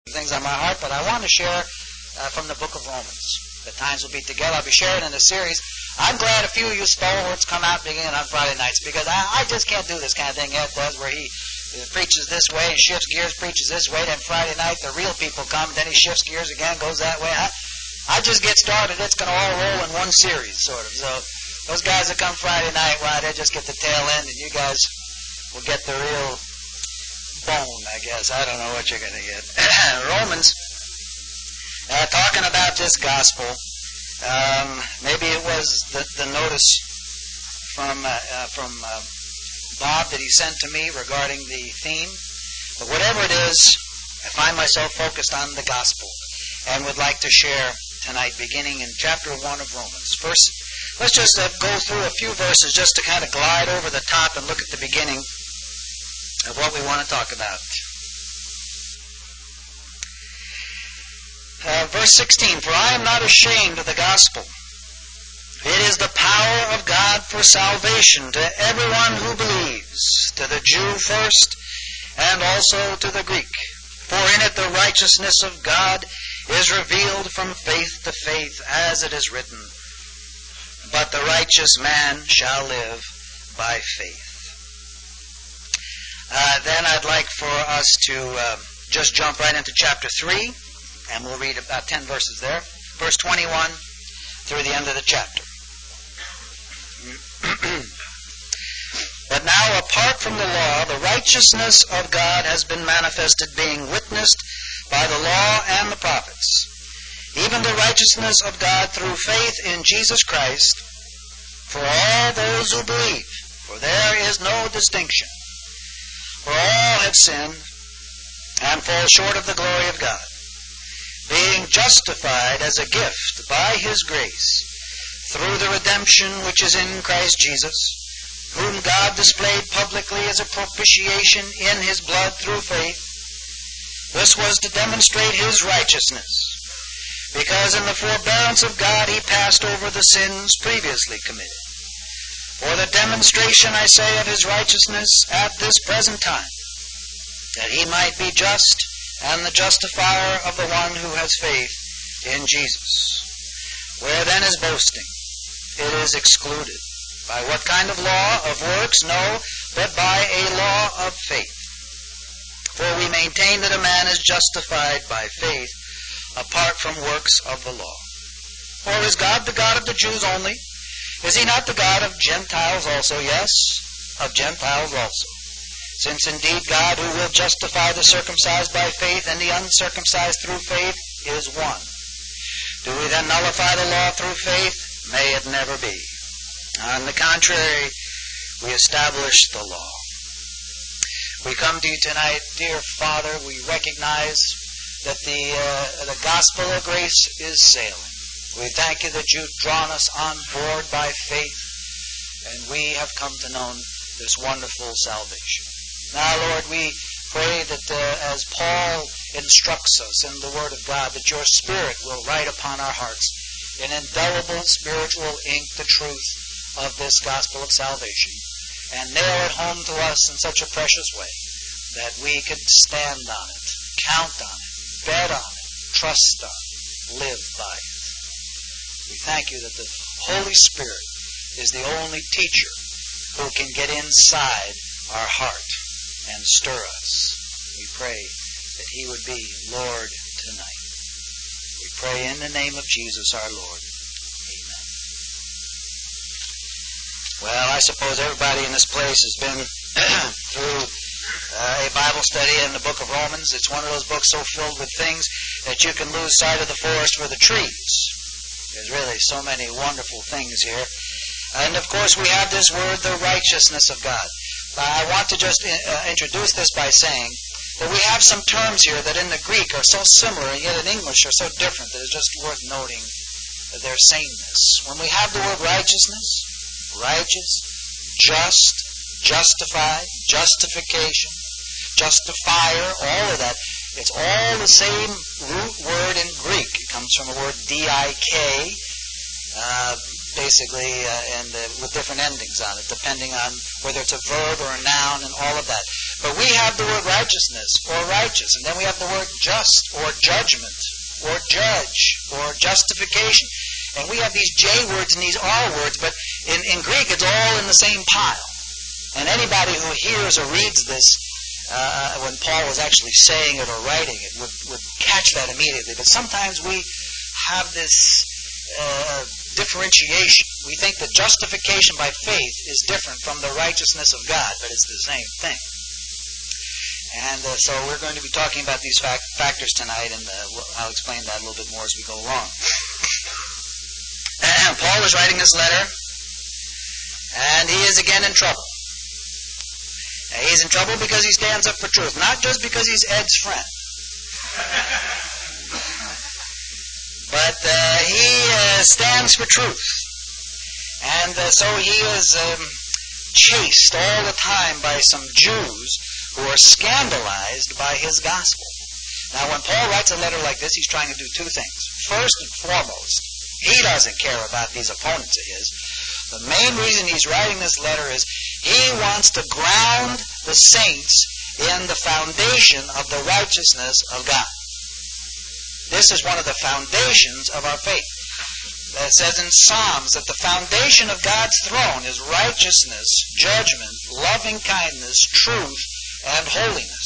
things on my heart, but I want to share from the book of Romans. The times will be together. I'll be sharing in a series. I'm glad a few of you stalwarts come out beginning on Friday nights, because I just can't do this kind of thing Ed does, where he preaches this way and shifts gears, preaches this way, then Friday night the real people come, then he shifts gears again, goes that way. I just get started. It's going to all roll in one series, sort of. So those guys that come Friday night, well, they just get the tail end, and you guys will get the real bone, I guess. I don't know what you're going to get. Romans, talking about this gospel. Maybe it was the notice from Bob that he sent to me regarding the theme. But whatever it is, I find myself focused on the gospel and would like to share tonight, beginning in chapter 1 of Romans. First, let's just go through a few verses just to kind of glide over the top and look at the beginning of what we want to talk about. Verse 16, "For I am not ashamed of the gospel. It is the power of God for salvation to everyone who believes, to the Jew first, and also to the Greek. For in it the righteousness of God is revealed from faith to faith, as it is written, but the righteous man shall live by faith." Then I'd like for us to just jump right into chapter 3, and we'll read about 10 verses there. Verse 21 through the end of the chapter. "But now, apart from the law, the righteousness of God has been manifested, being witnessed by the law and the prophets, even the righteousness of God through faith in Jesus Christ, for all those who believe. For there is no distinction. For all have sinned and fall short of the glory of God, being justified as a gift by His grace, through the redemption which is in Christ Jesus, whom God displayed publicly as a propitiation in His blood through faith. This was to demonstrate His righteousness, because in the forbearance of God He passed over the sins previously committed. For the demonstration, I say, of His righteousness at this present time, that He might be just and the justifier of the one who has faith in Jesus. Where then is boasting? It is excluded. By what kind of law? Of works? No, but by a law of faith. For we maintain that a man is justified by faith apart from works of the law. Or is God the God of the Jews only? Is He not the God of Gentiles also? Yes, of Gentiles also. Since indeed God, who will justify the circumcised by faith and the uncircumcised through faith, is one. Do we then nullify the law through faith? May it never be. On the contrary, we establish the law. We come to you tonight, dear Father. We recognize that the gospel of grace is sailing. We thank you that you've drawn us on board by faith, and we have come to know this wonderful salvation. Now, Lord, we pray that as Paul instructs us in the Word of God, that your Spirit will write upon our hearts in indelible spiritual ink the truth of this gospel of salvation, and nail it home to us in such a precious way that we could stand on it, count on it, bet on it, trust on it, live by it. We thank you that the Holy Spirit is the only teacher who can get inside our heart and stir us. We pray that He would be Lord tonight. We pray in the name of Jesus our Lord. Amen. Well, I suppose everybody in this place has been through a Bible study in the book of Romans. It's one of those books so filled with things that you can lose sight of the forest for the trees. There's really so many wonderful things here. And of course we have this word, the righteousness of God. I want to just introduce this by saying that we have some terms here that in the Greek are so similar and yet in English are so different that it's just worth noting their sameness. When we have the word righteousness, righteous, just, justified, justification, justifier, all of that, it's all the same root word in Greek. It comes from the word D-I-K, basically, and with different endings on it, depending on whether it's a verb or a noun and all of that. But we have the word righteousness or righteous, and then we have the word just or judgment or judge or justification. And we have these J words and these R words, but in Greek it's all in the same pile. And anybody who hears or reads this when Paul was actually saying it or writing it would catch that immediately. But sometimes we have this differentiation. We think that justification by faith is different from the righteousness of God, but it's the same thing. And so we're going to be talking about these factors tonight, and I'll explain that a little bit more as we go along. Paul is writing this letter, and he is again in trouble. He's in trouble because he stands up for truth, not just because he's Ed's friend. But he stands for truth. And so he is chased all the time by some Jews who are scandalized by his gospel. Now, when Paul writes a letter like this, he's trying to do two things. First and foremost, he doesn't care about these opponents of his. The main reason he's writing this letter is he wants to ground the saints in the foundation of the righteousness of God. This is one of the foundations of our faith. It says in Psalms that the foundation of God's throne is righteousness, judgment, loving kindness, truth, and holiness.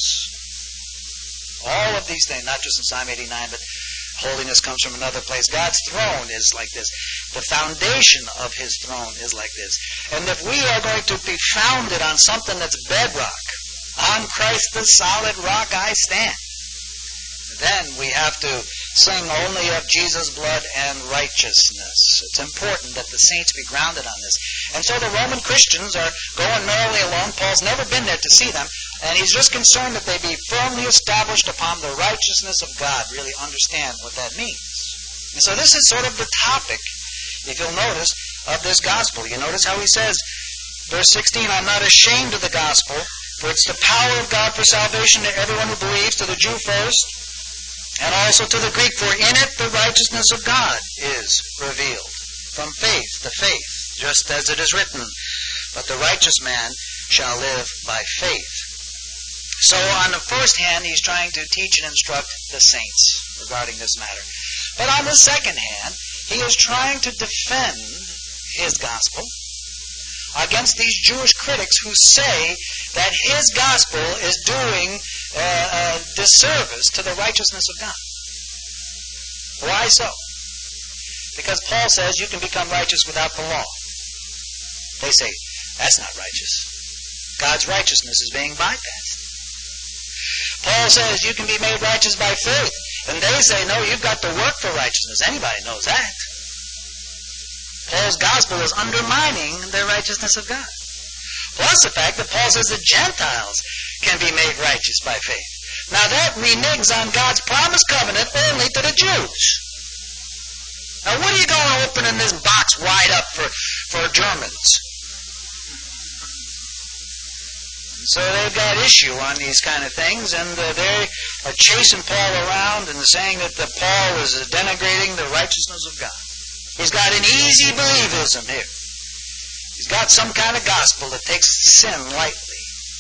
All of these things, not just in Psalm 89, but holiness comes from another place. God's throne is like this. The foundation of His throne is like this. And if we are going to be founded on something that's bedrock, on Christ the solid rock I stand, then we have to sing only of Jesus' blood and righteousness. It's important that the saints be grounded on this. And so the Roman Christians are going merrily along. Paul's never been there to see them, and he's just concerned that they be firmly established upon the righteousness of God, really understand what that means. And so this is sort of the topic, if you'll notice, of this gospel. You notice how he says, verse 16, I'm not ashamed of the gospel, for it's the power of God for salvation to everyone who believes, to the Jew first, and also to the Greek, for in it the righteousness of God is revealed, from faith to faith, just as it is written, but the righteous man shall live by faith. So on the first hand, he's trying to teach and instruct the saints regarding this matter. But on the second hand, he is trying to defend his gospel against these Jewish critics who say that his gospel is doing disservice to the righteousness of God. Why so? Because Paul says you can become righteous without the law. They say, that's not righteous. God's righteousness is being bypassed. Paul says you can be made righteous by faith. And they say, no, you've got to work for righteousness. Anybody knows that. Paul's gospel is undermining the righteousness of God. Plus the fact that Paul says the Gentiles can be made righteous by faith. Now that reneges on God's promised covenant only to the Jews. Now what are you going to open in this box wide up for Germans? And so they've got issue on these kind of things, and they are chasing Paul around and saying that Paul is denigrating the righteousness of God. He's got an easy believism here. He's got some kind of gospel that takes sin lightly.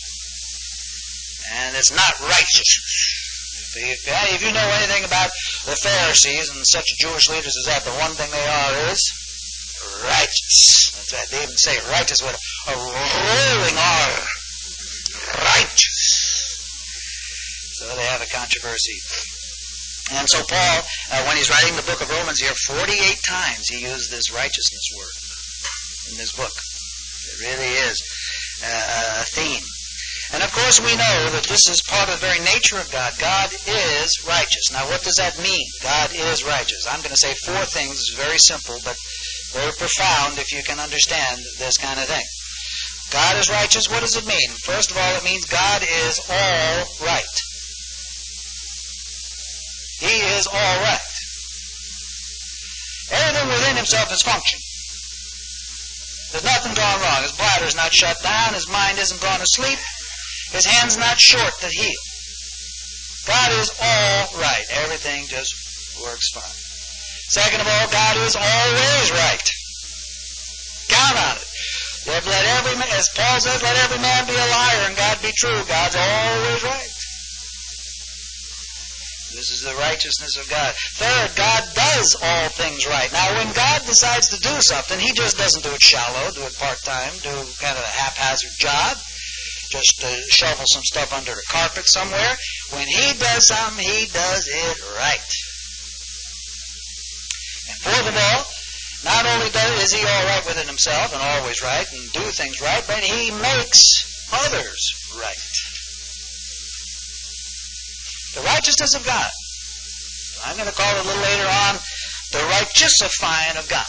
And it's not righteousness. If you know anything about the Pharisees and such Jewish leaders as that, the one thing they are is righteous. That's right. They even say righteous with a rolling R. Righteous. So they have a controversy. And so Paul, when he's writing the book of Romans here, 48 times he used this righteousness word in this book. It really is a theme. And of course we know that this is part of the very nature of God. God is righteous. Now what does that mean? God is righteous. I'm going to say four things. It's very simple, but very profound if you can understand this kind of thing. God is righteous. What does it mean? First of all, it means God is all right. He is all right. Everything within himself is functioning. There's nothing gone wrong. His bladder's not shut down. His mind isn't gone to sleep. His hand's not short to heal. God is all right. Everything just works fine. Second of all, God is always right. Count on it. If of let every man, as Paul says, let every man be a liar and God be true. God's always right. This is the righteousness of God. Third, God does all things right. Now, when God decides to do something, He just doesn't do it shallow, do it part-time, do kind of a haphazard job, just shovel some stuff under the carpet somewhere. When He does something, He does it right. And fourth of all, not only is He all right within Himself and always right and do things right, but He makes others right. The righteousness of God. I'm going to call it a little later on the righteousifying of God.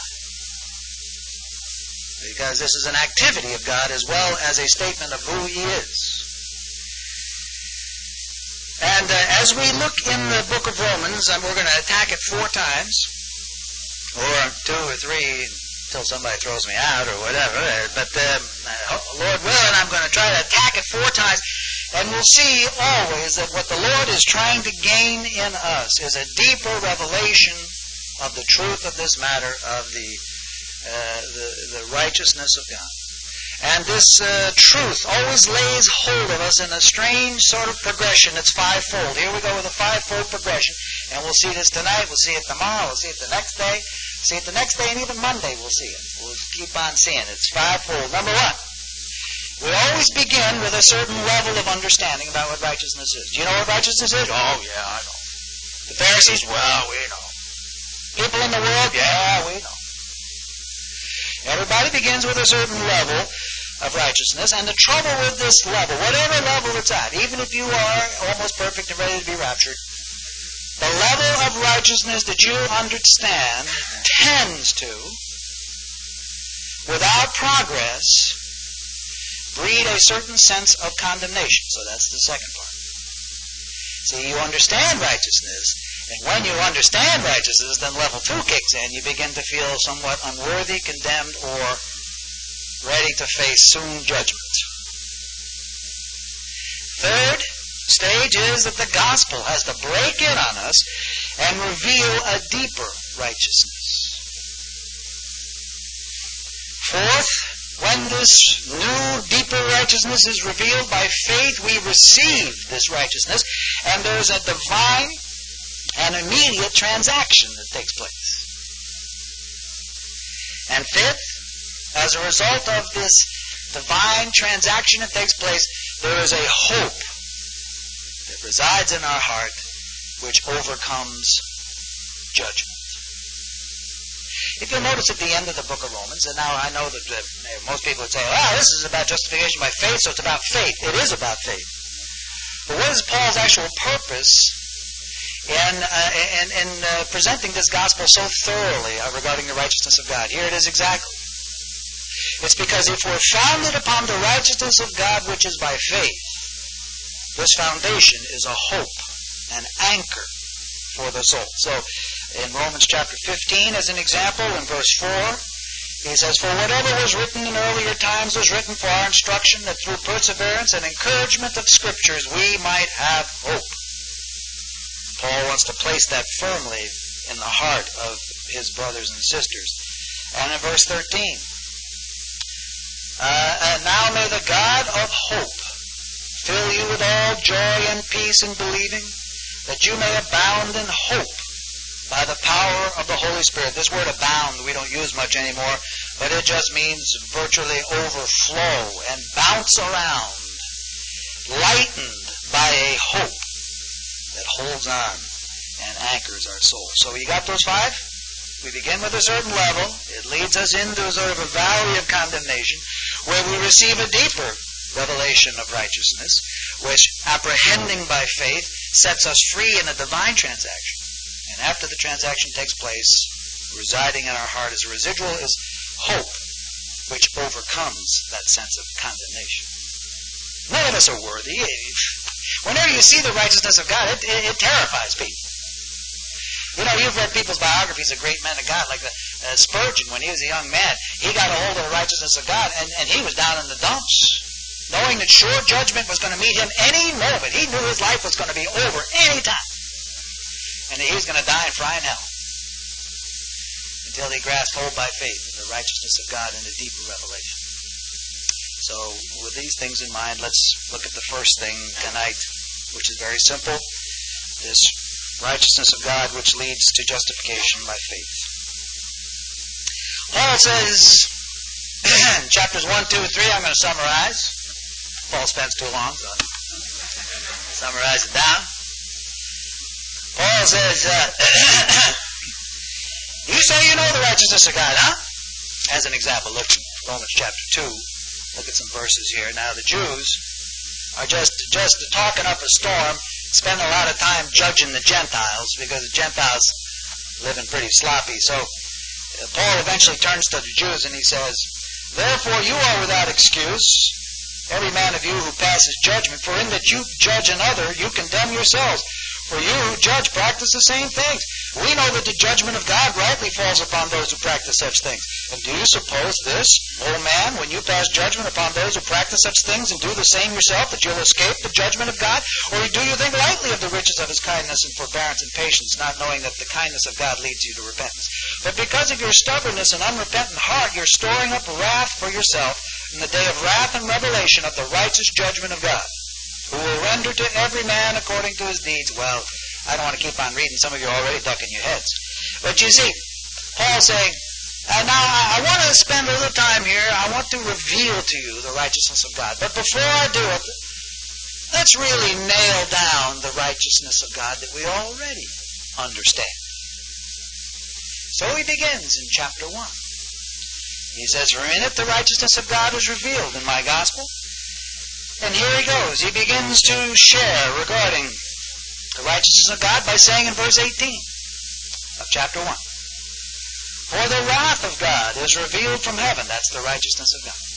Because this is an activity of God as well as a statement of who He is. And as we look in the book of Romans, and we're going to attack it 4 times, or 2 or 3 until somebody throws me out or whatever, but Lord willing, I'm going to try to attack it 4 times. And we'll see always that what the Lord is trying to gain in us is a deeper revelation of the truth of this matter of the righteousness of God. And this truth always lays hold of us in a strange sort of progression. It's 5-fold. Here we go with a 5-fold progression. And we'll see this tonight. We'll see it tomorrow. We'll see it the next day. See it the next day, and even Monday we'll see it. We'll keep on seeing it. It's 5-fold. Number 1. We always begin with a certain level of understanding about what righteousness is. Do you know what righteousness is? Oh, yeah, I know. The Pharisees? Well, we know. People in the world? Yeah, we know. Everybody begins with a certain level of righteousness, and the trouble with this level, whatever level it's at, even if you are almost perfect and ready to be raptured, the level of righteousness that you understand tends to, without progress, breed a certain sense of condemnation. So that's the second part. See, you understand righteousness, and when you understand righteousness, then level 2 kicks in. You begin to feel somewhat unworthy, condemned, or ready to face soon judgment. Third stage is that the gospel has to break in on us and reveal a deeper righteousness. Fourth, when this new, deeper righteousness is revealed by faith, we receive this righteousness, and there's a divine and immediate transaction that takes place. And fifth, as a result of this divine transaction that takes place, there is a hope that resides in our heart which overcomes judgment. If you'll notice at the end of the book of Romans, and now I know that most people would say, well, this is about justification by faith, so it's about faith. It is about faith. But what is Paul's actual purpose in presenting this gospel so thoroughly regarding the righteousness of God? Here it is exactly. It's because if we're founded upon the righteousness of God, which is by faith, this foundation is a hope, an anchor for the soul. So, in Romans chapter 15, as an example, in verse 4, he says, for whatever was written in earlier times was written for our instruction, that through perseverance and encouragement of Scriptures we might have hope. Paul wants to place that firmly in the heart of his brothers and sisters. And in verse 13, and now may the God of hope fill you with all joy and peace in believing, that you may abound in hope by the power of the Holy Spirit. This word abound we don't use much anymore, but it just means virtually overflow and bounce around, lightened by a hope that holds on and anchors our soul. So you got those 5? We begin with a certain level. It leads us into sort of a valley of condemnation where we receive a deeper revelation of righteousness, which, apprehending by faith, sets us free in a divine transaction. And after the transaction takes place, residing in our heart as a residual is hope, which overcomes that sense of condemnation. None of us are worthy. Whenever you see the righteousness of God, it terrifies people. You know, you've read people's biographies of great men of God, like Spurgeon, when he was a young man. He got a hold of the righteousness of God, and he was down in the dumps, knowing that sure judgment was going to meet him any moment. He knew his life was going to be over any time, and that he was going to die in frying hell, until he grasped hold by faith of the righteousness of God in a deeper revelation. So with these things in mind, let's look at the first thing tonight, which is very simple. This righteousness of God which leads to justification by faith. Paul says, in chapters 1, 2, 3, I'm going to summarize. Paul spends too long, so I'll summarize it down. Paul says, you say you know the righteousness of God, huh? As an example, look at Romans chapter 2. Look at some verses here. Now, the Jews are just talking up a storm, spend a lot of time judging the Gentiles, because the Gentiles living pretty sloppy. So, Paul eventually turns to the Jews and he says, therefore you are without excuse, every man of you who passes judgment, for in that you judge another, you condemn yourselves. For you who judge practice the same things. We know that the judgment of God rightly falls upon those who practice such things. And do you suppose this, O man, when you pass judgment upon those who practice such things and do the same yourself, that you'll escape the judgment of God? Or do you think lightly of the riches of his kindness and forbearance and patience, not knowing that the kindness of God leads you to repentance? But because of your stubbornness and unrepentant heart, you're storing up wrath for yourself in the day of wrath and revelation of the righteous judgment of God, who will render to every man according to his deeds. Well, I don't want to keep on reading. Some of you are already ducking your heads. But you see, Paul's saying, now I want to spend a little time here. I want to reveal to you the righteousness of God. But before I do it, let's really nail down the righteousness of God that we already understand. So he begins in chapter 1. He says, for in it the righteousness of God is revealed in my gospel. And here he goes. He begins to share regarding the righteousness of God by saying in verse 18 of chapter 1, for the wrath of God is revealed from heaven. That's the righteousness of God.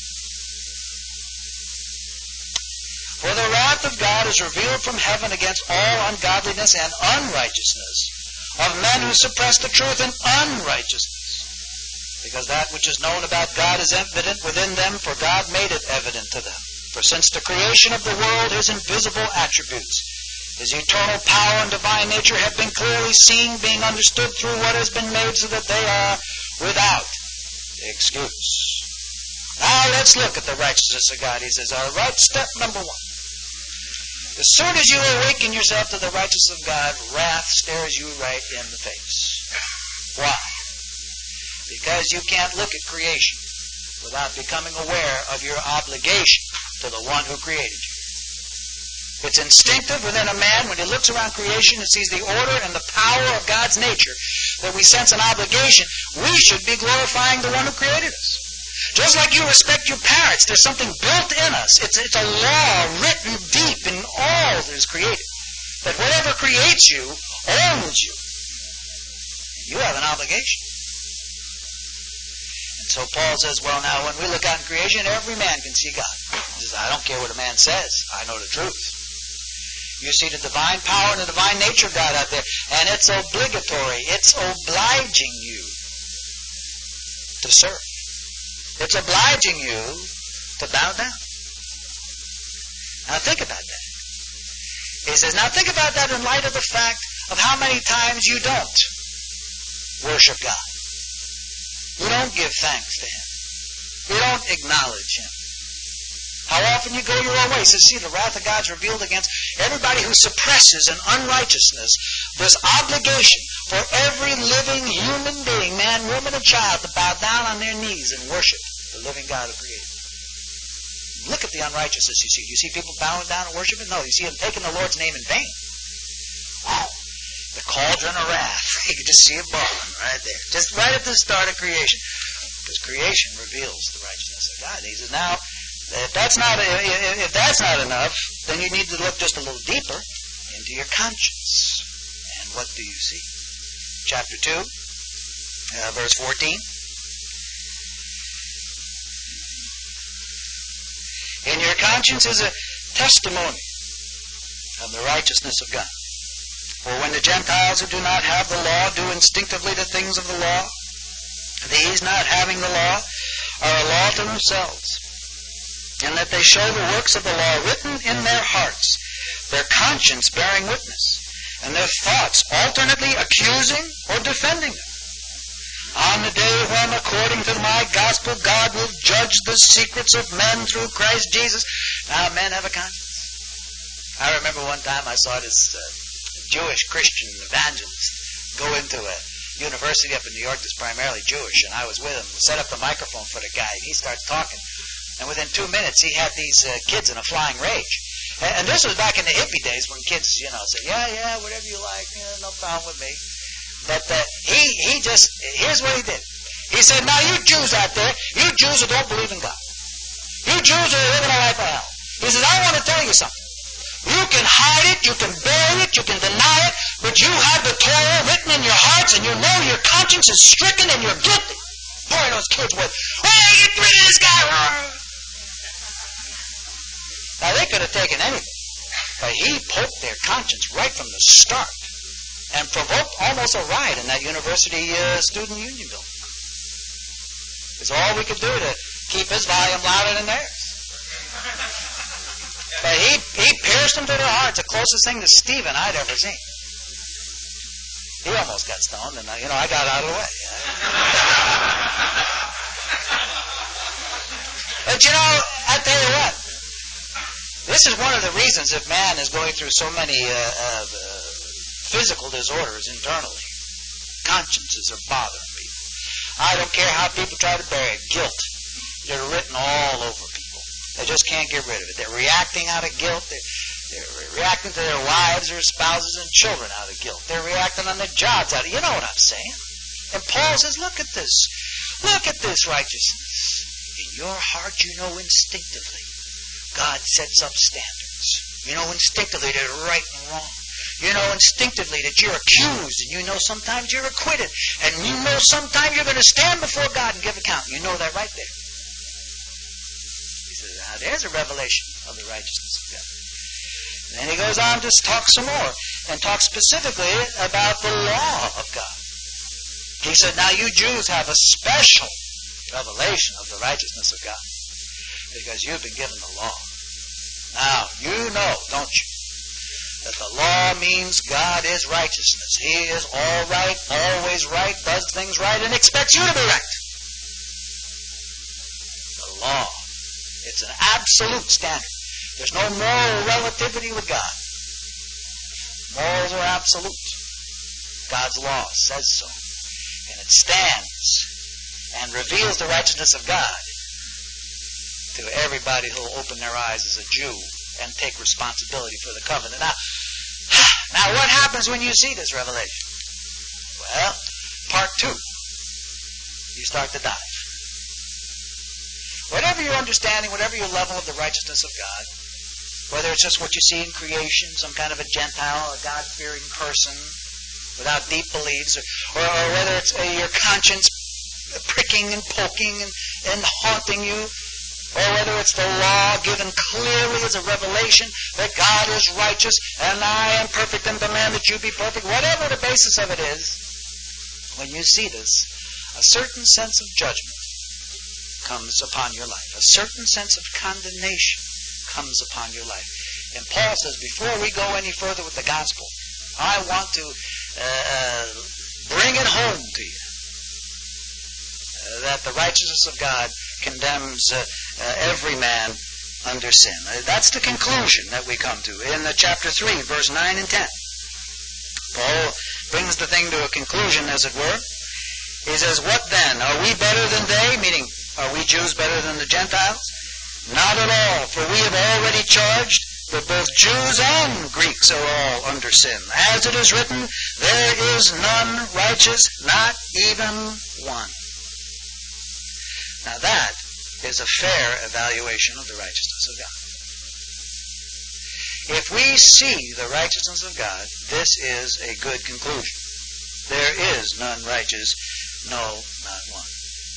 For the wrath of God is revealed from heaven against all ungodliness and unrighteousness of men who suppress the truth in unrighteousness. Because that which is known about God is evident within them, for God made it evident to them. For since the creation of the world, his invisible attributes, his eternal power and divine nature have been clearly seen, being understood through what has been made, so that they are without excuse. Now let's look at the righteousness of God. He says, all right, step number 1. As soon as you awaken yourself to the righteousness of God, wrath stares you right in the face. Why? Because you can't look at creation without becoming aware of your obligation to the one who created you. It's instinctive within a man when he looks around creation and sees the order and the power of God's nature that we sense an obligation. We should be glorifying the one who created us. Just like you respect your parents, there's something built in us. It's a law written deep in all that is created, that whatever creates you owns you. You have an obligation. So Paul says, well, now, when we look out in creation, every man can see God. He says, I don't care what a man says. I know the truth. You see the divine power and the divine nature of God out there, and it's obligatory. It's obliging you to serve. It's obliging you to bow down. Now, think about that. He says, now think about that in light of the fact of how many times you don't worship God. You don't give thanks to him. You don't acknowledge him. How often you go your own way. He says, see, the wrath of God's revealed against everybody who suppresses in unrighteousness this obligation for every living human being, man, woman, and child, to bow down on their knees and worship the living God who created them. Look at the unrighteousness you see. Do you see people bowing down and worshiping? No, you see them taking the Lord's name in vain. Wow. The cauldron of wrath. You can just see it boiling right there. Just right at the start of creation. Because creation reveals the righteousness of God. He says, now, if that's not enough, then you need to look just a little deeper into your conscience. And what do you see? Chapter 2, verse 14. In your conscience is a testimony of the righteousness of God. For when the Gentiles who do not have the law do instinctively the things of the law, these not having the law are a law to themselves, and that they show the works of the law written in their hearts, their conscience bearing witness, and their thoughts alternately accusing or defending them. On on the day when, according to my gospel, God will judge the secrets of men through Christ Jesus. Now, men have a conscience. I remember one time I saw this Jewish Christian evangelist go into a university up in New York that's primarily Jewish, and I was with him. We set up the microphone for the guy, and he started talking. And within 2 minutes, he had these kids in a flying rage. And this was back in the hippie days when kids, said, yeah, whatever you like, no problem with me. But he just, here's what he did. He said, now you Jews out there, you Jews who don't believe in God, you Jews who are living a life of hell. He says, I want to tell you something. You can hide it, you can bury it, you can deny it, but you have the Torah written in your hearts, and you know your conscience is stricken and you're guilty. Boy, those kids went, oh, get rid of this guy. Now, they could have taken anything, but he poked their conscience right from the start and provoked almost a riot in that university student union building. It's all we could do to keep his volume louder than theirs. But he pierced them to their hearts, the closest thing to Stephen I'd ever seen. He almost got stoned, and I got out of the way. But I tell you what, this is one of the reasons if man is going through so many physical disorders internally. Consciences are bothering people. I don't care how people try to bury it. Guilt. They're written all over people. They just can't get rid of it. They're reacting out of guilt. They're reacting to their wives or spouses and children out of guilt. They're reacting on their jobs out of, you know what I'm saying. And Paul says, look at this. Look at this righteousness. In your heart you know instinctively God sets up standards. You know instinctively that right and wrong. You know instinctively that you're accused, and you know sometimes you're acquitted, and you know sometimes you're going to stand before God and give account. You know that right there. He says, now there's a revelation of the righteousness of God. And then he goes on to talk some more, and talk specifically about the law of God. He said, now you Jews have a special revelation of the righteousness of God, because you've been given the law. Now, you know, don't you, that the law means God is righteousness. He is all right, always right, does things right, and expects you to be right. The law, it's an absolute standard. There's no moral relativity with God. Morals are absolute. God's law says so. And it stands and reveals the righteousness of God to everybody who will open their eyes as a Jew and take responsibility for the covenant. Now what happens when you see this revelation? Well, part 2. You start to dive. Whatever your understanding, whatever your level of the righteousness of God, whether it's just what you see in creation, some kind of a Gentile, a God-fearing person without deep beliefs, or whether it's your conscience pricking and poking and haunting you, or whether it's the law given clearly as a revelation that God is righteous and I am perfect and demand that you be perfect, whatever the basis of it is, when you see this, a certain sense of judgment comes upon your life. A certain sense of condemnation comes upon your life. And Paul says, before we go any further with the gospel, I want to bring it home to you that the righteousness of God condemns every man under sin. That's the conclusion that we come to in chapter 3, verse 9 and 10. Paul brings the thing to a conclusion, as it were. He says, what then? Are we better than they? Meaning, are we Jews better than the Gentiles? Not at all, for we have already charged that both Jews and Greeks are all under sin. As it is written, there is none righteous, not even one. Now that is a fair evaluation of the righteousness of God. If we see the righteousness of God, this is a good conclusion. There is none righteous, no, not one.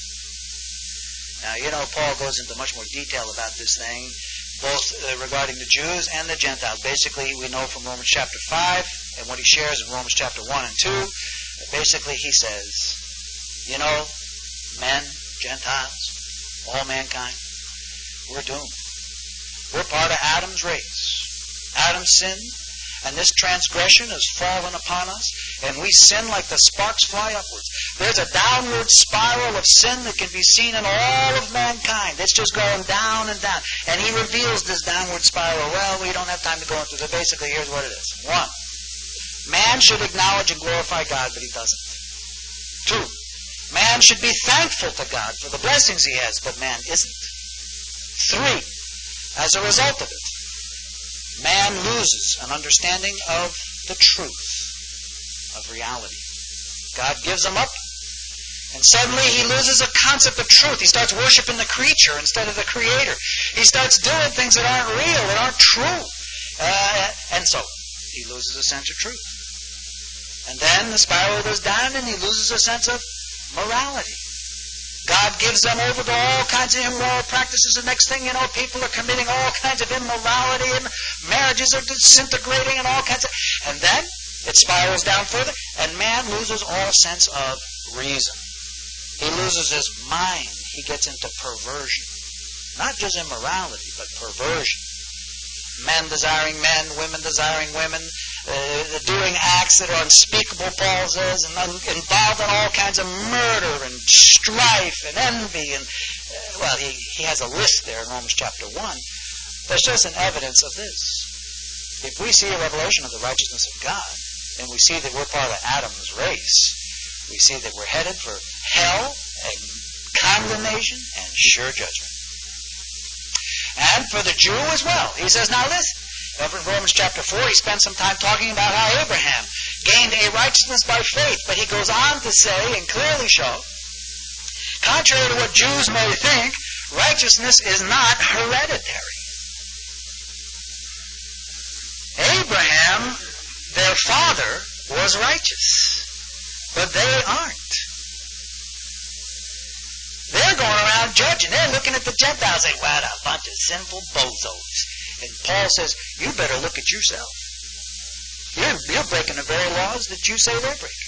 Now, Paul goes into much more detail about this thing, both regarding the Jews and the Gentiles. Basically, we know from Romans chapter 5 and what he shares in Romans chapter 1 and 2, basically he says, men, Gentiles, all mankind, we're doomed. We're part of Adam's race. Adam sinned, and this transgression has fallen upon us, and we sin like the sparks fly upwards. There's a downward spiral of sin that can be seen in all of mankind. It's just going down and down. And he reveals this downward spiral. Well, we don't have time to go into it. Basically, here's what it is. 1, man should acknowledge and glorify God, but he doesn't. 2, man should be thankful to God for the blessings he has, but man isn't. 3, as a result of it, man loses an understanding of the truth, of reality. God gives him up, and suddenly he loses a concept of truth. He starts worshiping the creature instead of the Creator. He starts doing things that aren't real, that aren't true. And so, he loses a sense of truth. And then the spiral goes down, and he loses a sense of morality. God gives them over to all kinds of immoral practices. The next thing you know, people are committing all kinds of immorality, and marriages are disintegrating, and all kinds of... And then it spirals down further, and man loses all sense of reason. He loses his mind. He gets into perversion. Not just immorality, but perversion. Men desiring men, women desiring women, doing acts that are unspeakable, Paul says, and involved in all kinds of murder and strife and envy. And well, he has a list there in Romans chapter 1. That's just an evidence of this. If we see a revelation of the righteousness of God, and we see that we're part of Adam's race, we see that we're headed for hell and condemnation and sure judgment. And for the Jew as well. He says, now listen, over in Romans chapter 4, he spends some time talking about how Abraham gained a righteousness by faith, but he goes on to say and clearly show, contrary to what Jews may think, righteousness is not hereditary. Abraham, their father, was righteous, but they aren't. They're going around judging. They're looking at the Gentiles saying, what a bunch of sinful bozos. And Paul says, you better look at yourself. You're breaking the very laws that you say they're breaking.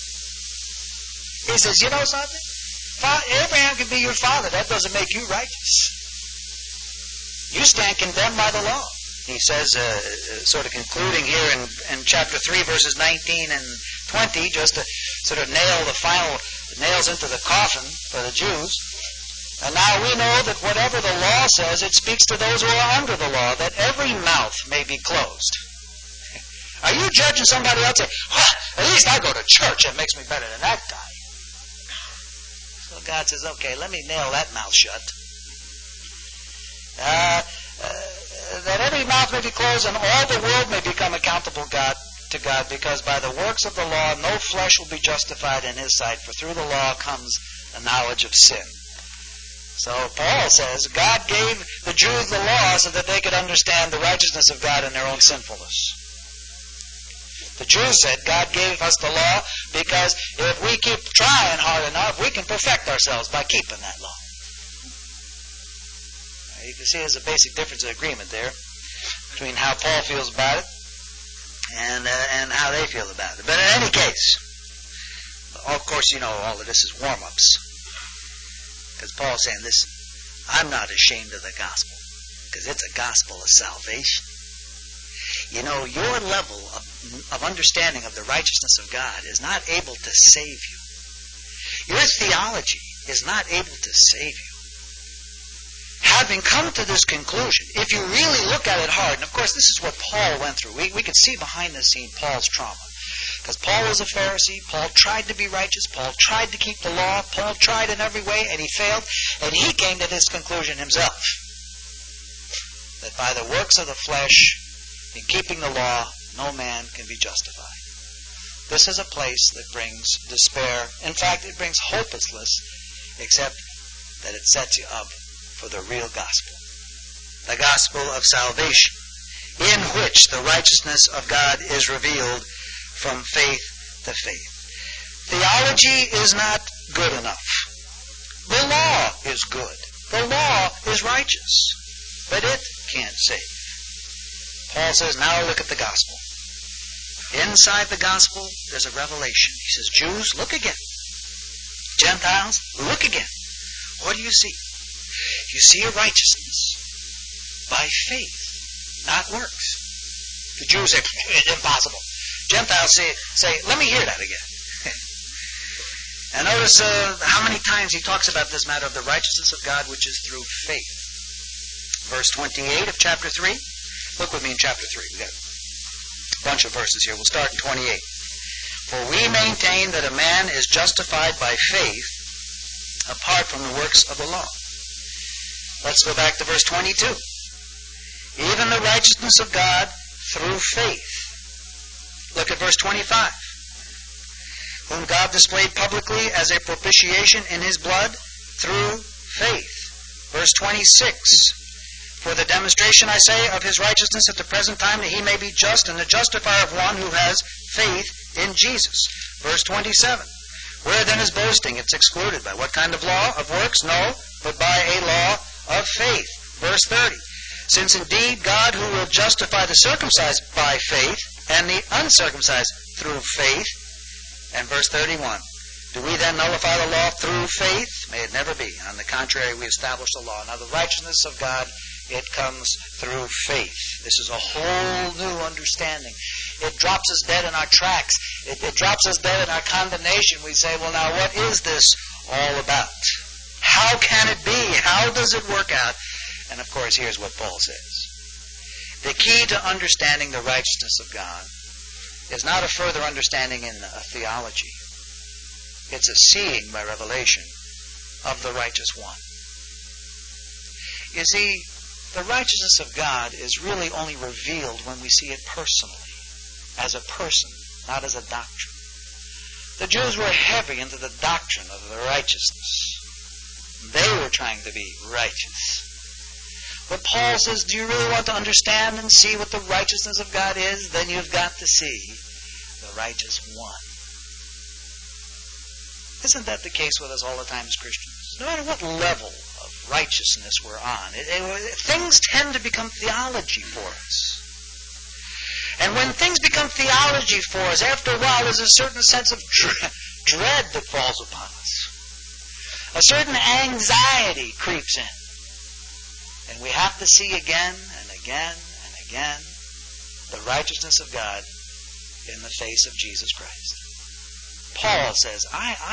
He says, you know something? Abraham can be your father. That doesn't make you righteous. You stand condemned by the law. He says, sort of concluding here in chapter 3, verses 19 and 20, just to sort of nail the final nails into the coffin for the Jews. And now we know that whatever the law says, it speaks to those who are under the law, that every mouth may be closed. Are you judging somebody else? Say, at least I go to church. It makes me better than that guy. So God says, okay, let me nail that mouth shut. That every mouth may be closed and all the world may become accountable to God, because by the works of the law no flesh will be justified in his sight, for through the law comes the knowledge of sin. So Paul says God gave the Jews the law so that they could understand the righteousness of God in their own sinfulness. The Jews said God gave us the law because if we keep trying hard enough, we can perfect ourselves by keeping that law. You can see there's a basic difference of agreement there between how Paul feels about it and how they feel about it. But in any case, of course, you know, all of this is warm-ups. Because Paul's saying, listen, I'm not ashamed of the gospel, because it's a gospel of salvation. You know, your level of understanding of the righteousness of God is not able to save you. Your theology is not able to save you. Having come to this conclusion, if you really look at it hard, and of course this is what Paul went through. We could see behind the scene Paul's trauma. Because Paul was a Pharisee, Paul tried to be righteous, Paul tried to keep the law, Paul tried in every way, and he failed, and he came to this conclusion himself. That by the works of the flesh, in keeping the law, no man can be justified. This is a place that brings despair. In fact, it brings hopelessness, except that it sets you up for the real gospel. The gospel of salvation, in which the righteousness of God is revealed from faith to faith. Theology is not good enough. The law is good. The law is righteous. But it can't save. Paul says, now look at the gospel. Inside the gospel, there's a revelation. He says, Jews, look again. Gentiles, look again. What do you see? You see a righteousness by faith, not works. The Jews say, it's impossible. Gentiles say, let me hear that again. notice how many times he talks about this matter of the righteousness of God, which is through faith. Verse 28 of chapter 3. Look with me in chapter 3. We've got a bunch of verses here. We'll start in 28. For we maintain that a man is justified by faith apart from the works of the law. Let's go back to verse 22. Even the righteousness of God through faith. Look at verse 25. Whom God displayed publicly as a propitiation in his blood through faith. Verse 26. For the demonstration, I say, of his righteousness at the present time, that he may be just and the justifier of one who has faith in Jesus. Verse 27. Where then is boasting? It's excluded. By what kind of law? Of works? No, but by a law of faith. Verse 30. Since indeed God, who will justify the circumcised by faith and the uncircumcised through faith. And verse 31. Do we then nullify the law through faith? May it never be. On the contrary, we establish the law. Now, the righteousness of God, it comes through faith. This is a whole new understanding. It drops us dead in our tracks. It drops us dead in our condemnation. We say, well, now, what is this all about? How can it be? How does it work out? And, of course, here's what Paul says. The key to understanding the righteousness of God is not a further understanding in theology. It's a seeing by revelation of the righteous one. You see, the righteousness of God is really only revealed when we see it personally, as a person, not as a doctrine. The Jews were heavy into the doctrine of the righteousness. They were trying to be righteous. But Paul says, do you really want to understand and see what the righteousness of God is? Then you've got to see the righteous one. Isn't that the case with us all the time as Christians? No matter what level of righteousness we're on, things tend to become theology for us. And when things become theology for us, after a while there's a certain sense of dread that falls upon us. A certain anxiety creeps in. And we have to see again and again and again the righteousness of God in the face of Jesus Christ. Paul says,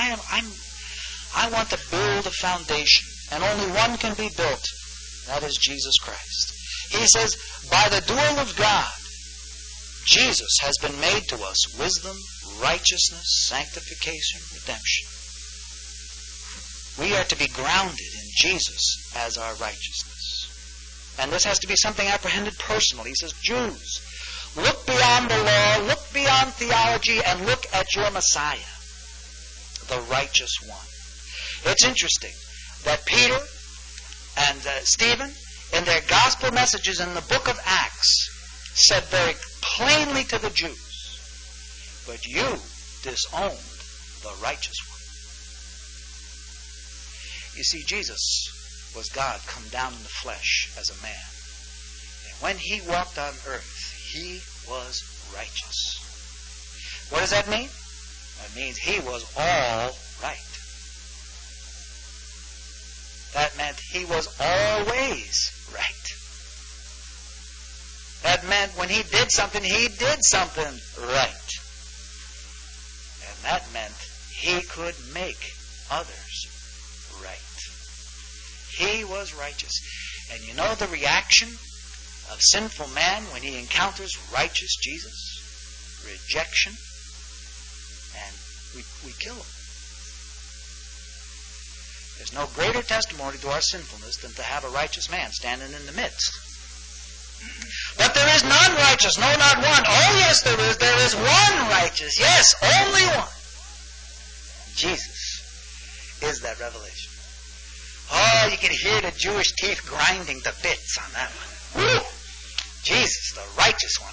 I want to build a foundation, and only one can be built. That is Jesus Christ. He says, by the duel of God, Jesus has been made to us wisdom, righteousness, sanctification, redemption. We are to be grounded in Jesus as our righteousness. And this has to be something apprehended personally. He says, Jews, look beyond the law, look beyond theology, and look at your Messiah, the righteous one. It's interesting that Peter and Stephen, in their gospel messages in the book of Acts, said very plainly to the Jews, but you disowned the righteous one. You see, Jesus was God come down in the flesh as a man. And when he walked on earth, he was righteous. What does that mean? That means he was all right. That meant he was always right. That meant when he did something right. And that meant he could make others right. He was righteous. And you know the reaction of sinful man when he encounters righteous Jesus? Rejection. And we kill him. There's no greater testimony to our sinfulness than to have a righteous man standing in the midst. But there is none righteous, no, not one. Oh, yes, there is. There is one righteous. Yes, only one. Jesus is that revelation. Oh, you can hear the Jewish teeth grinding to bits on that one. Woo! Jesus, the righteous one.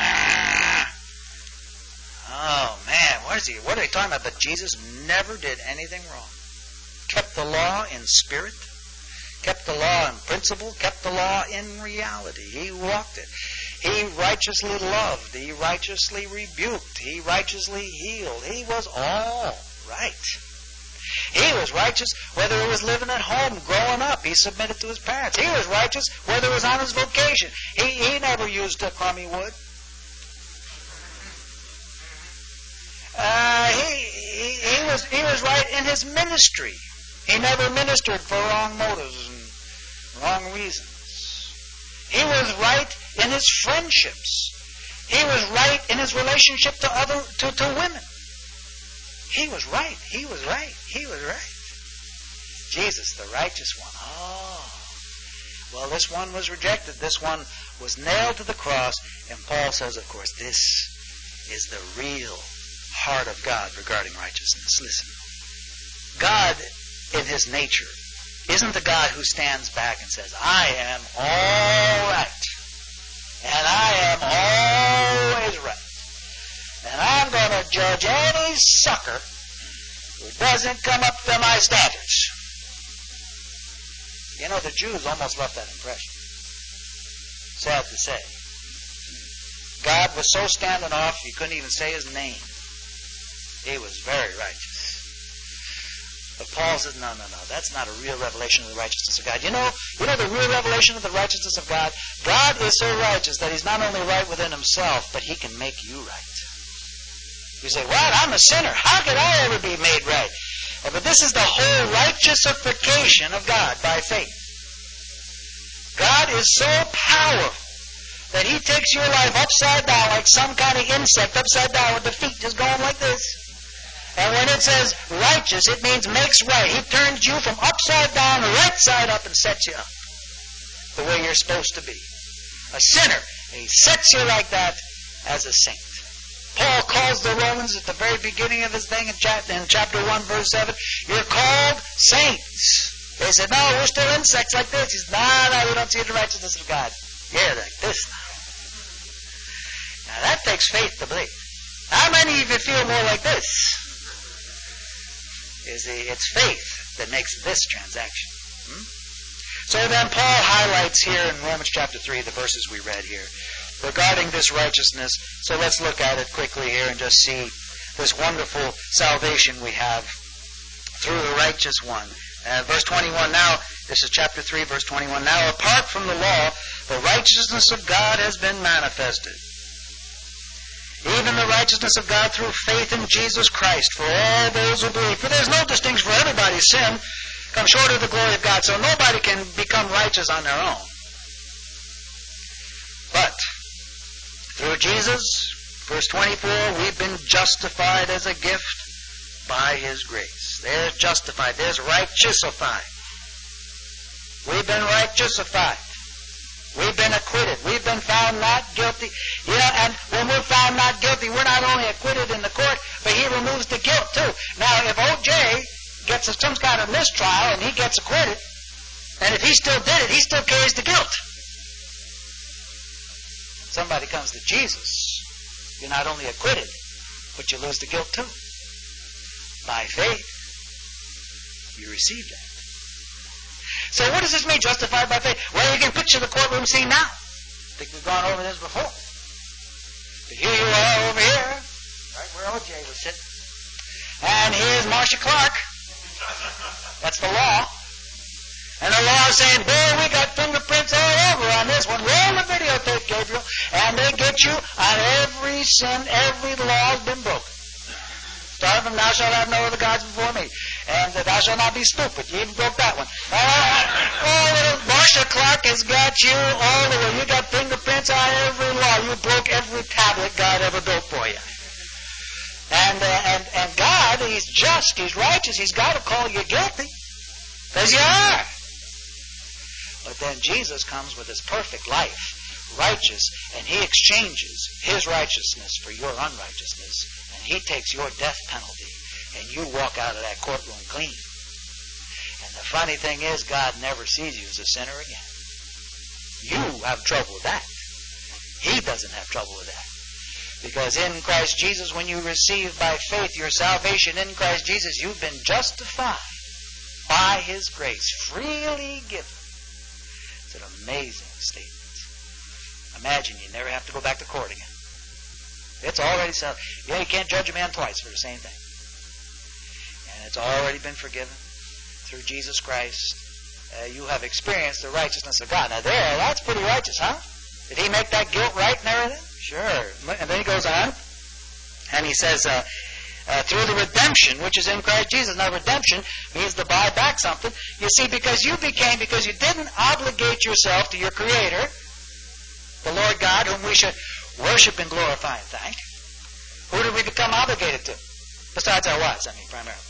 Oh, man, what are they talking about? But Jesus never did anything wrong. Kept the law in spirit, kept the law in principle, kept the law in reality. He walked it. He righteously loved. He righteously rebuked. He righteously healed. He was all right. He was righteous whether he was living at home, growing up. He submitted to his parents. He was righteous whether it was on his vocation. He never used a crummy wood. He was right in his ministry. He never ministered for wrong motives and wrong reasons. He was right in his friendships. He was right in his relationship to women. He was right. He was right. He was right. Jesus, the righteous one. Oh. Well, this one was rejected. This one was nailed to the cross. And Paul says, of course, this is the real heart of God regarding righteousness. Listen. God, in his nature, isn't the God who stands back and says, I am all right. And I am always right. And I'm going to judge any sucker who doesn't come up to my standards. You know, the Jews almost left that impression. Sad to say. God was so standing off, you couldn't even say his name. He was very righteous. But Paul says, no, that's not a real revelation of the righteousness of God. You know the real revelation of the righteousness of God? God is so righteous that he's not only right within himself, but he can make you right. You say, what? I'm a sinner. How could I ever be made right? But this is the whole righteousification of God by faith. God is so powerful that he takes your life upside down like some kind of insect upside down with the feet just going like this. And when it says righteous, it means makes right. He turns you from upside down to right side up and sets you up the way you're supposed to be. A sinner, he sets you like that as a saint. Paul calls the Romans at the very beginning of his thing in chapter 1, verse 7, you're called saints. They said, no, we're still insects like this. He said, no, you don't see the righteousness of God. You're like this now. Now that takes faith to believe. How many of you feel more like this? It's faith that makes this transaction. So then Paul highlights here in Romans chapter 3, the verses we read here, regarding this righteousness. So let's look at it quickly here and just see this wonderful salvation we have through the righteous one. Verse 21 now, this is chapter 3, verse 21. Now, apart from the law, the righteousness of God has been manifested. Even the righteousness of God through faith in Jesus Christ for all those who believe. For there's no distinction, for everybody's sin comes short of the glory of God, so nobody can become righteous on their own. But through Jesus, verse 24, we've been justified as a gift by his grace. There's justified. There's righteousified. We've been righteousified. We've been acquitted. We've been found not guilty. And when we're found not guilty, we're not only acquitted in the court, but he removes the guilt too. Now, if O.J. gets some kind of mistrial and he gets acquitted, and if he still did it, he still carries the guilt. Somebody comes to Jesus, you're not only acquitted, but you lose the guilt too. By faith, you receive that. So what does this mean, justified by faith? Well, you can picture the courtroom scene now. I think we've gone over this before. But here you are over here, right where O.J. was sitting. And here's Marcia Clark. That's the law. And the law is saying, boy, we got fingerprints all over on this one. Roll the videotape, Gabriel. And they get you on every sin, every law has been broken. Start from thou shalt have no other gods before me. And thou shalt not be stupid. You even broke that one. Marcia Clark has got you all the way. You got fingerprints on every law. You broke every tablet God ever built for you. And God, he's just, he's righteous. He's got to call you guilty. Because you are. But then Jesus comes with his perfect life, righteous, and he exchanges his righteousness for your unrighteousness. And he takes your death penalty, and you walk out of that courtroom clean. And the funny thing is, God never sees you as a sinner again. You have trouble with that. He doesn't have trouble with that. Because in Christ Jesus, when you receive by faith your salvation in Christ Jesus, you've been justified by his grace, freely given. It's an amazing statement. Imagine you never have to go back to court again. It's already settled. You can't judge a man twice for the same thing. And it's already been forgiven through Jesus Christ. You have experienced the righteousness of God. Now that's pretty righteous, huh? Did he make that guilt right and everything? Sure. And then he goes on, and he says, through the redemption which is in Christ Jesus. Now, redemption means to buy back something. You see, because you didn't obligate yourself to your Creator, the Lord God, whom we should worship and glorify and thank. Who did we become obligated to? Besides our wives, primarily.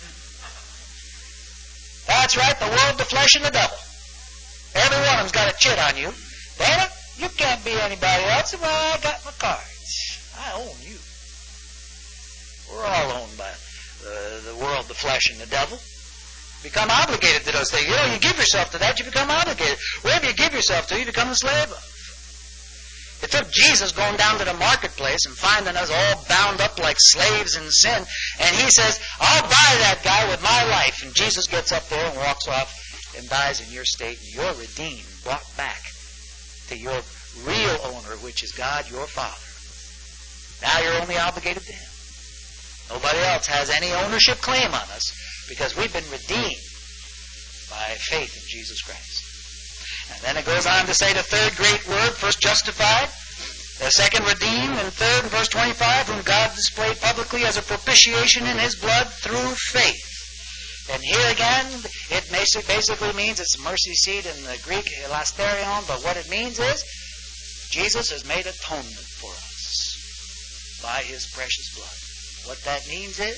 That's right, the world, the flesh, and the devil. Every one of them's got a chit on you. Dana, you can't be anybody else. Well, I got my cards. I own you. We're all owned by the world, the flesh, and the devil. Become obligated to those things. You give yourself to that, you become obligated. Whatever you give yourself to, you become a slave of. It took Jesus going down to the marketplace and finding us all bound up like slaves in sin. And he says, I'll buy that guy with my life. And Jesus gets up there and walks off and dies in your state. And you're redeemed, brought back to your real owner, which is God, your Father. Now you're only obligated to Him. Nobody else has any ownership claim on us because we've been redeemed by faith in Jesus Christ. And then it goes on to say the third great word, first justified, the second redeemed, and third in verse 25, whom God displayed publicly as a propitiation in His blood through faith. And here again, it basically means it's mercy seat in the Greek, elasterion, but what it means is Jesus has made atonement for us by His precious blood. What that means is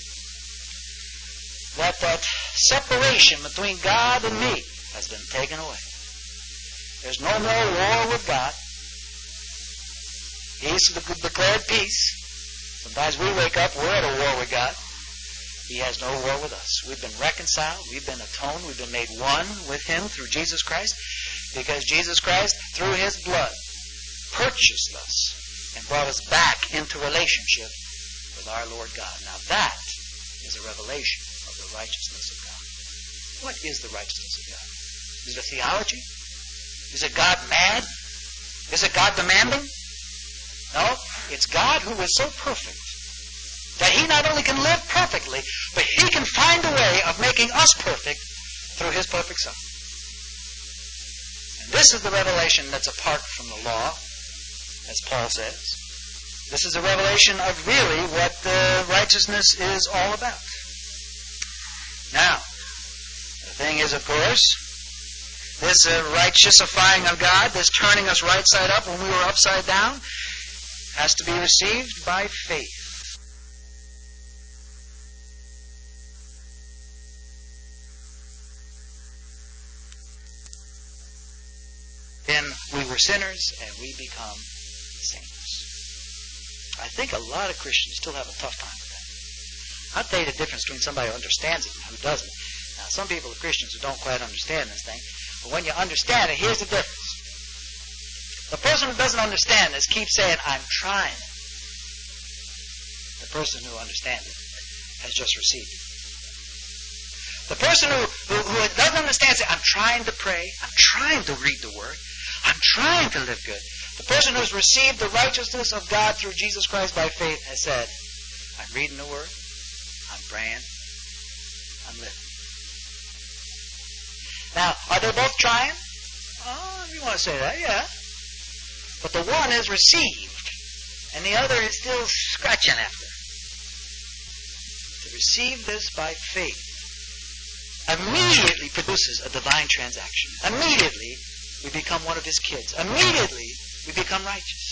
that separation between God and me has been taken away. There's no more war with God. He's declared peace. Sometimes we wake up, we're at a war with God. He has no war with us. We've been reconciled. We've been atoned. We've been made one with Him through Jesus Christ because Jesus Christ, through His blood, purchased us and brought us back into relationship with our Lord God. Now that is a revelation of the righteousness of God. What is the righteousness of God? Is it a theology? Is it God mad? Is it God demanding? No, it's God who is so perfect that He not only can live perfectly, but He can find a way of making us perfect through His perfect Son. And this is the revelation that's apart from the law, as Paul says. This is a revelation of really what righteousness is all about. Now, the thing is, of course, this righteousifying of God, this turning us right side up when we were upside down, has to be received by faith. Then we were sinners and we become saints. I think a lot of Christians still have a tough time with that. I'll tell you the difference between somebody who understands it and who doesn't. Now, some people are Christians who don't quite understand this thing. But when you understand it, here's the difference. The person who doesn't understand this keeps saying, I'm trying. The person who understands it has just received it. The person who doesn't understand says, I'm trying to pray. I'm trying to read the Word. I'm trying to live good. The person who's received the righteousness of God through Jesus Christ by faith has said, I'm reading the Word. I'm praying. I'm living. Now, are they both trying? Oh, if you want to say that, yeah. But the one is received, and the other is still scratching after. To receive this by faith immediately produces a divine transaction. Immediately, we become one of His kids. Immediately, we become righteous.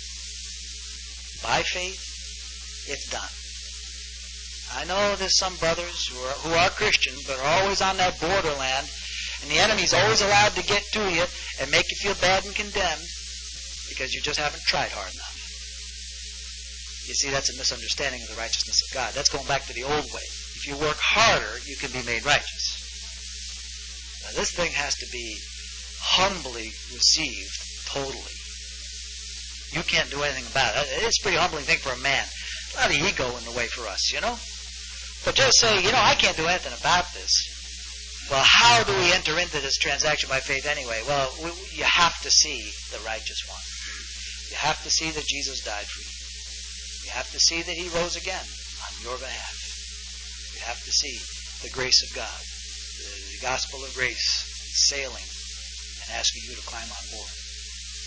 By faith, it's done. I know there's some brothers who are Christians, but are always on that borderland. And the enemy's always allowed to get to you and make you feel bad and condemned because you just haven't tried hard enough. You see, that's a misunderstanding of the righteousness of God. That's going back to the old way. If you work harder, you can be made righteous. Now, this thing has to be humbly received totally. You can't do anything about it. It's a pretty humbling thing for a man. A lot of ego in the way for us, you know. But just say, I can't do anything about this. Well, how do we enter into this transaction by faith anyway? Well, you have to see the righteous one. You have to see that Jesus died for you. You have to see that He rose again on your behalf. You have to see the grace of God, the gospel of grace sailing and asking you to climb on board.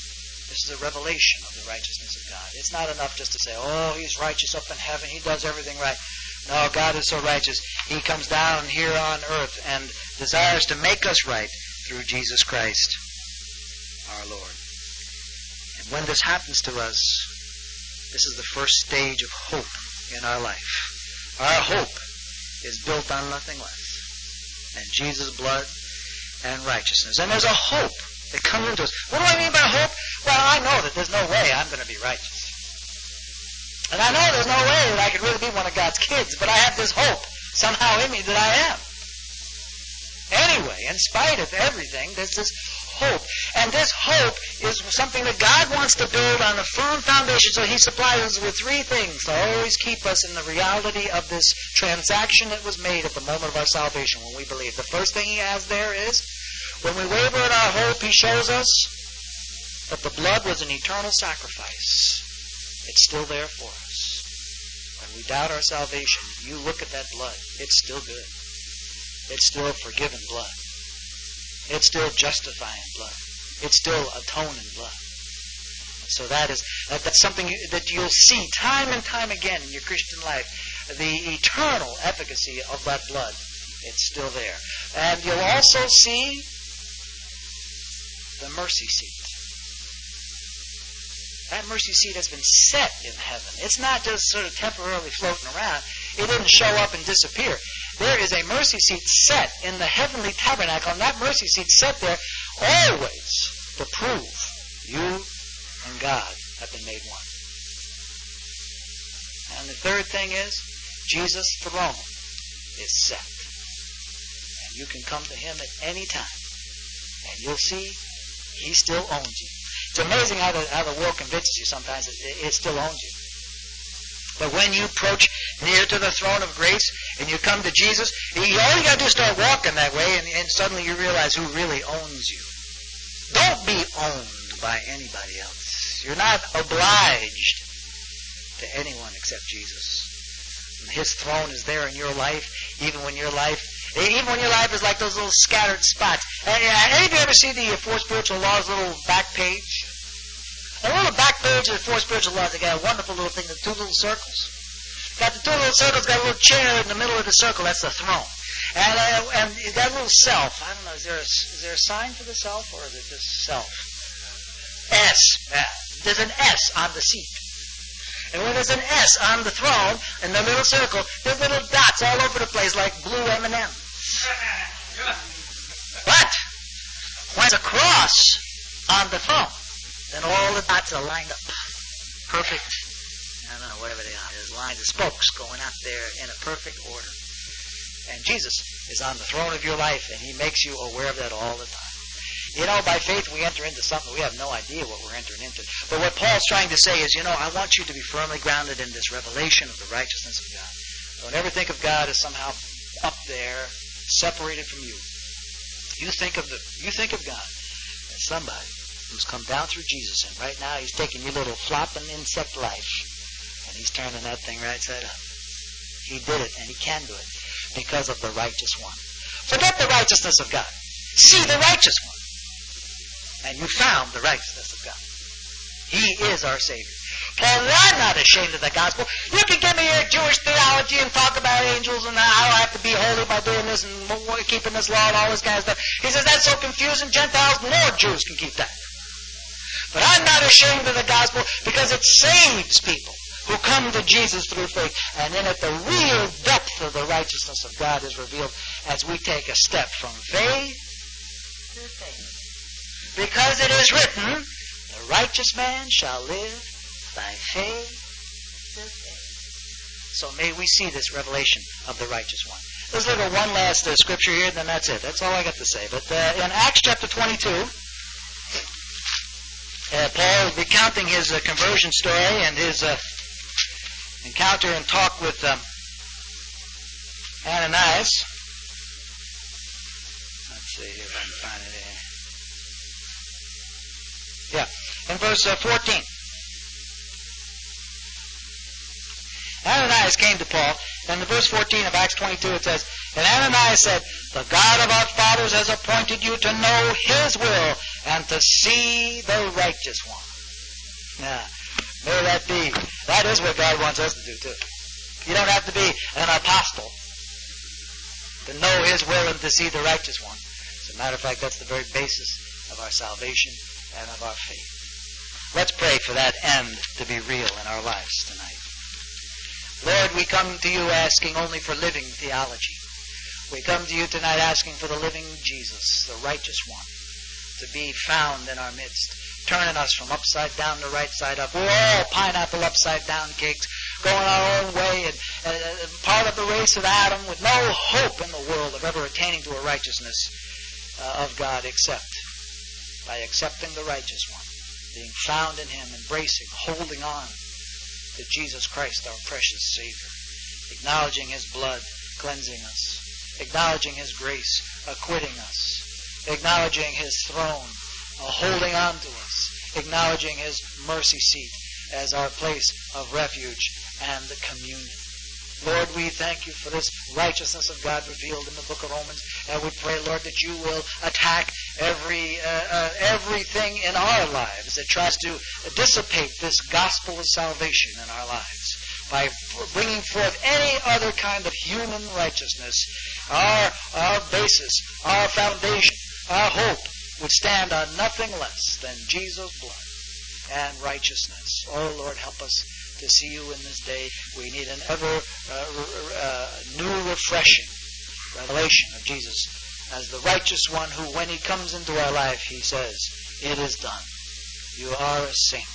This is a revelation of the righteousness of God. It's not enough just to say, oh, he's righteous up in heaven. He does everything right. No, God is so righteous. He comes down here on earth and desires to make us right through Jesus Christ, our Lord. And when this happens to us, this is the first stage of hope in our life. Our hope is built on nothing less than Jesus' blood and righteousness. And there's a hope that comes into us. What do I mean by hope? Well, I know that there's no way I'm going to be righteous. And I know there's no way that I could really be one of God's kids, but I have this hope somehow in me that I am. Anyway, in spite of everything, there's this hope. And this hope is something that God wants to build on a firm foundation, so He supplies us with three things to always keep us in the reality of this transaction that was made at the moment of our salvation when we believe. The first thing He has there is, when we waver in our hope, He shows us that the blood was an eternal sacrifice. It's still there for us. When we doubt our salvation, you look at that blood. It's still good. It's still forgiven blood. It's still justifying blood. It's still atoning blood. So that's something that you'll see time and time again in your Christian life. The eternal efficacy of that blood. It's still there. And you'll also see the mercy seat. That mercy seat has been set in heaven. It's not just sort of temporarily floating around. It didn't show up and disappear. There is a mercy seat set in the heavenly tabernacle, and that mercy seat set there always to prove you and God have been made one. And the third thing is, Jesus' throne is set. And you can come to Him at any time. And you'll see He still owns you. It's amazing how the world convinces you sometimes that it still owns you. But when you approach near to the throne of grace and you come to Jesus, all you got to do is start walking that way, and suddenly you realize who really owns you. Don't be owned by anybody else. You're not obliged to anyone except Jesus. And His throne is there in your life, even when your life is like those little scattered spots. Any of you ever see the Four Spiritual Laws little back page? A little back page of the Four Spiritual Laws, they got a wonderful little thing, the two little circles. Got the two little circles, got a little chair in the middle of the circle, that's the throne. And that little self, I don't know, is there a sign for the self, or is it just self? S. There's an S on the seat. And when there's an S on the throne, in the little circle, there's little dots all over the place like blue M&Ms. But when there's a cross on the throne, then all the dots are lined up. Perfect. I don't know, whatever they are. There's lines of spokes going out there in a perfect order. And Jesus is on the throne of your life, and He makes you aware of that all the time. You know, by faith we enter into something. We have no idea what we're entering into. But what Paul's trying to say is, I want you to be firmly grounded in this revelation of the righteousness of God. Don't ever think of God as somehow up there, separated from you. You think of God as somebody who's come down through Jesus, and right now He's taking your little flopping insect life, and He's turning that thing right side up. He did it, and He can do it, because of the righteous one. Forget the righteousness of God. See the righteous one. And you found the righteousness of God. He is our Savior. Paul, I'm not ashamed of the gospel. You can give me your Jewish theology and talk about angels and how I have to be holy by doing this and keeping this law and all this kind of stuff. He says that's so confusing, Gentiles nor Jews can keep that. But I'm not ashamed of the gospel because it saves people who come to Jesus through faith. And then at the real depth of the righteousness of God is revealed as we take a step from faith to faith. Because it is written, the righteous man shall live by faith to faith. So may we see this revelation of the righteous one. Let's look at one last scripture here, and then that's it. That's all I got to say. But in Acts chapter 22, Paul is recounting his conversion story and his encounter and talk with Ananias. Let's see if I can find it here. Yeah, in verse 14. Ananias came to Paul, and in verse 14 of Acts 22 it says, and Ananias said, the God of our fathers has appointed you to know His will and to see the righteous one. Yeah. May that be. That is what God wants us to do, too. You don't have to be an apostle to know His will and to see the righteous one. As a matter of fact, that's the very basis of our salvation and of our faith. Let's pray for that end to be real in our lives tonight. Lord, we come to you asking only for living theology. We come to you tonight asking for the living Jesus, the righteous one, to be found in our midst, turning us from upside down to right side up. We're all pineapple upside down cakes, going our own way, and part of the race of Adam with no hope in the world of ever attaining to a righteousness of God except by accepting the righteous one, being found in Him, embracing, holding on to Jesus Christ, our precious Savior, acknowledging His blood, cleansing us, acknowledging His grace, acquitting us, acknowledging His throne, holding on to us, acknowledging His mercy seat as our place of refuge and communion. Lord, we thank you for this righteousness of God revealed in the book of Romans, and we pray, Lord, that you will attack everything in our lives that tries to dissipate this gospel of salvation in our lives by bringing forth any other kind of human righteousness. Our basis, our foundation, our hope would stand on nothing less than Jesus' blood and righteousness. Oh, Lord, help us to see you in this day. We need an ever new, refreshing revelation of Jesus as the righteous one who, when He comes into our life, He says, "It is done. You are a saint."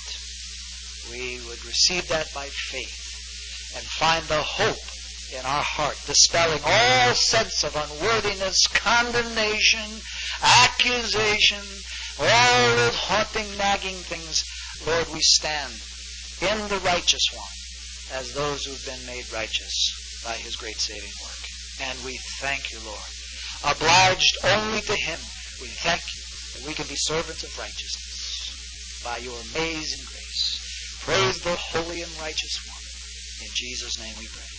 We would receive that by faith and find the hope in our heart, dispelling all sense of unworthiness, condemnation, accusation, all those haunting, nagging things. Lord, we stand in the righteous one as those who've been made righteous by His great saving work. And we thank you, Lord. Obliged only to Him, we thank you that we can be servants of righteousness by your amazing grace. Praise the holy and righteous one. In Jesus' name we pray.